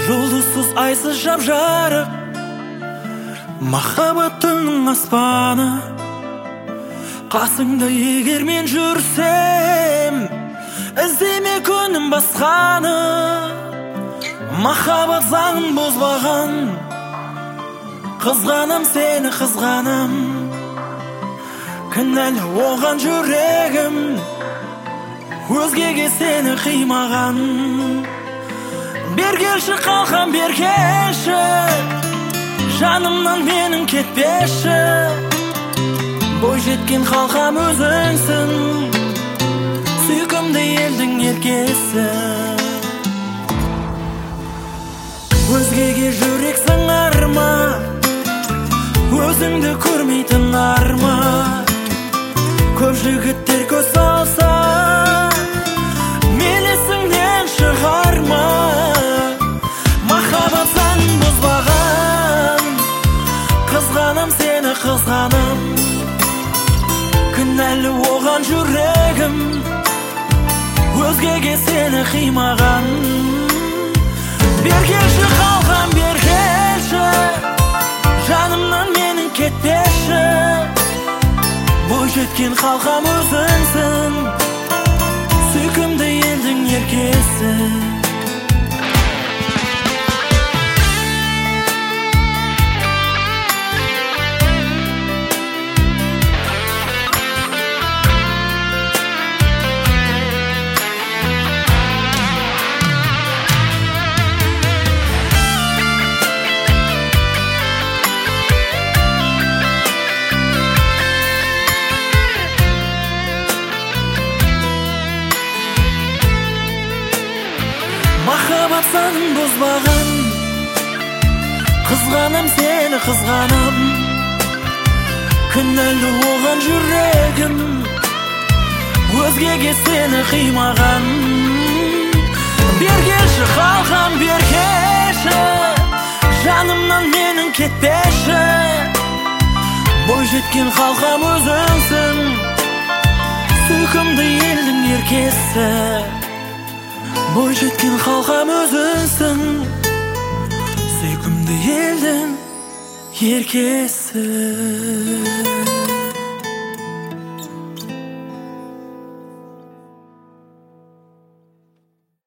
Жұлдызсыз айсыз жап-жарық, махаббат түннің аспаны. Қасыңда егер мен жүрсем, іздеме күнім басқаны. Махаббат заңын бұзбаған, қызғанам сені, қызғанам. Кінәлі оған жүрегім, өзгеге сені қимаған. Бергелші қалқам, бергелші, жанымнан менің кетпеші. Бой жеткен қалқам өзіңсің, сүйкімді елдің еркесі. Өзгеге жүрек сыңарма, өзіңді көрмейтін арма. Көп жігіттер көз салса, мені есіңнен шығарма. Махаббат заңын бұзбаған, қызғанам сені, қызғанам. Кінәлі оған жүрегім, өзгеге сені қимаған. Бергелші қалқам, бергелші, жанымнан менің кетпеші. Бой жеткен қалқам өзіңсің, сүйкімді елдің еркесі. Махаббат заңын бұзбаған, қызғанам сені, қызғанам. Кінәлі оған жүрегім, өзгеге сені қимаған. Бергелші қалқам, бергелші, жанымнан менің кетпеші. Бой жеткен қалқам өзіңсің, сүйкімді елдің еркесі. Бой жеткен қалқам өзіңсің, сүйкімді елдің еркесі.